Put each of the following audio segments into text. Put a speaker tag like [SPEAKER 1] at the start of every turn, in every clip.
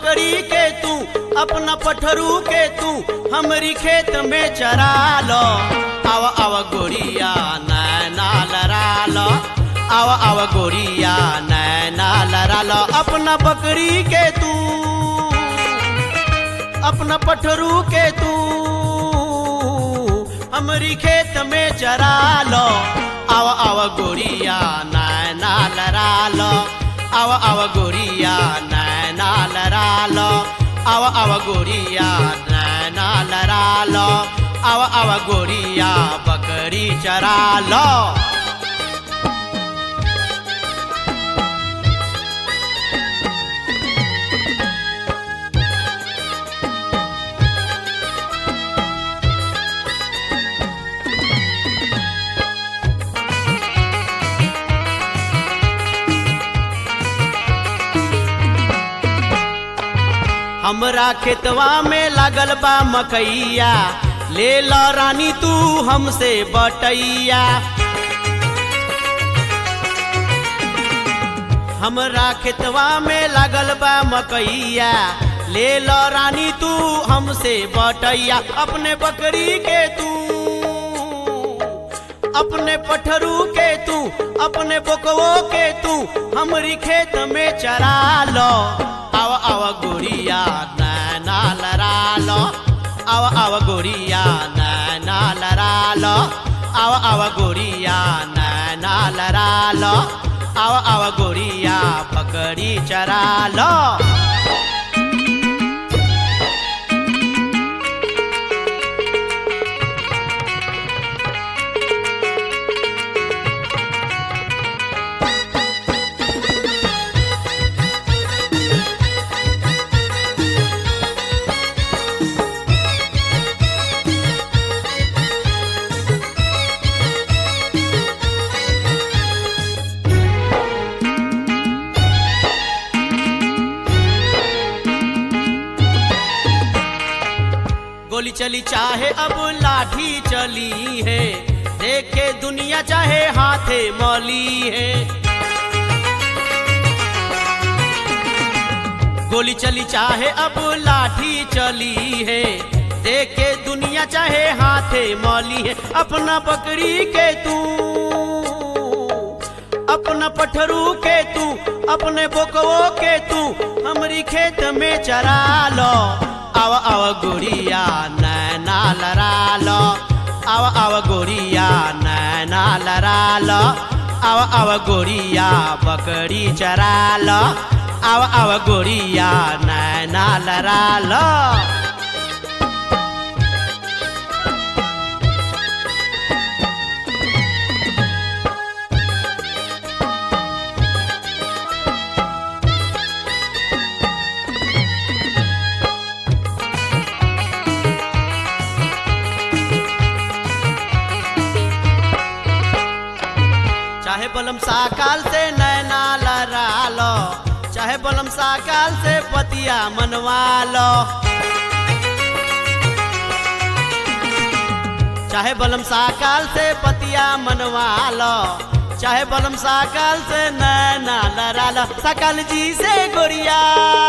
[SPEAKER 1] बकरी के तू अपना पठरू के तू हमरी खेत में चरा लो। आव आव गोरिया नैना लड़ा लो, आव आव गोरिया नैना लड़ा लो। अपना बकरी के तू अपना पठरू के तू हमरी खेत में चरा लो। आव आव गोरिया नैना लड़ा लो, आव आव गोरिया नैना लड़ा लो, आव आव गोरिया नैना लड़ा लो, आव आव गोरिया बकरी चरा लो। हमरा खेतवा में लागल बा मकैया, ले लो रानी तू हमसे बटैया। हमरा खेतवा में लागल बा मकैया, ले लो रानी तू हमसे बटैया। अपने बकरी के तू अपने पठरू के तू अपने बकवो के तू हमरी खेत में चरा लो। आव आव गोरिया नैना लड़ा लो, आव आव गोरिया नैना लड़ा लो, आव आव गोरिया नैना लड़ा लो, आव आव गोरिया बकरी चरा लो। गोली चली चाहे अब लाठी चली है, देखे दुनिया चाहे हाथे मौली है। गोली चली चाहे अब लाठी चली है, देखे दुनिया चाहे हाथे मौली है। अपना बकरी के तू अपना पठरू के तू अपने बोकवो के तू हमरी खेत में चरा लो। आव आव गोरिया नैना लड़ा लो, आव आव गोरिया नैना लड़ा लो, आव आव गोरिया बकरी चरा लो, आव आव गोरिया नैना लड़ा लो। चाहे बलम साकाल से नैना लड़ा लो, चाहे बलम साकाल से पतिया मनवा लो। चाहे बलम साकाल से पतिया मनवा लो, चाहे बलम साकाल से नैना लड़ा लो। सकल जी से गोरिया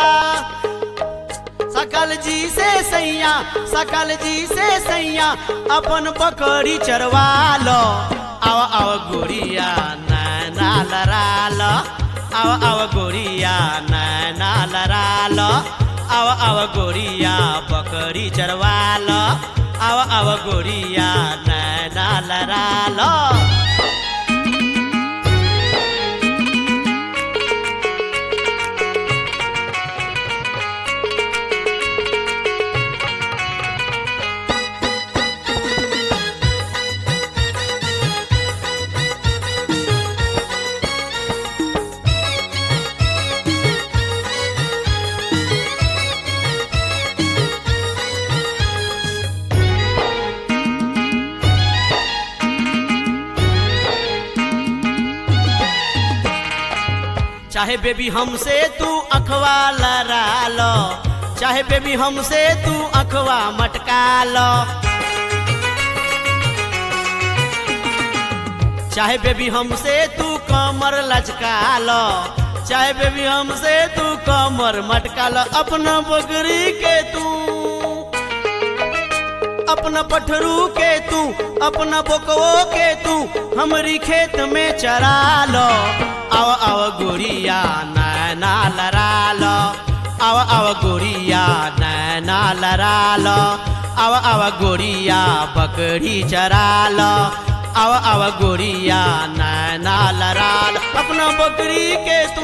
[SPEAKER 1] सकल जी से सैया, सकल जी से सैया अपन बकरी चरवा लो। आव आव गोरिया नैना लड़ा लो, आव आव गोरिया नैना लड़ा लो, आव आव गोरिया बकरी चरवा लो, आव आव गोरिया नैना लड़ा लो। चाहे बेबी हमसे तू अखवा लड़ा लो, चाहे बेबी हमसे तू अखवा मटका लो। चाहे बेबी हमसे तू कमर लचका लो, चाहे बेबी हमसे तू कमर मटका लो अपना बकरी के तू अपना पठरू के तू अपना बोकवो के तू हमरी खेत में चरा लो आव आव गोरिया नैना लड़ा लो आव आव गोरिया नैना लड़ा लो आव आव गोरिया बकरी चरा लो आव आव गोरिया नैना लड़ा लो अपना बकरी के तू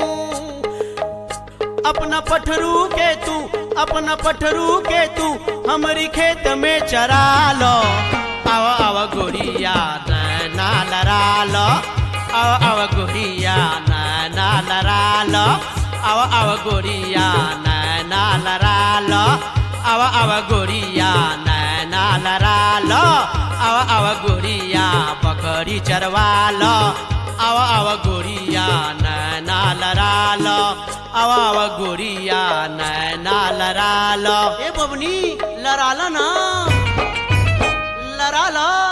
[SPEAKER 1] अपना पठरू के तू अपना पठरू के तू हमारी खेत में चरा लो आव आव गोरिया नैना लड़ा लो आव आव गोरिया नैना लड़ा लो आव आव गोरिया नैना लड़ा लो आव आव गोरिया नैना लड़ा लो आव आव गोरिया बकरी चरवा लो आव आव गोरिया नैना लड़ा लो आव आव गोरिया नैना लड़ा लो ए बबनी लड़ा लो ना लड़ा लो।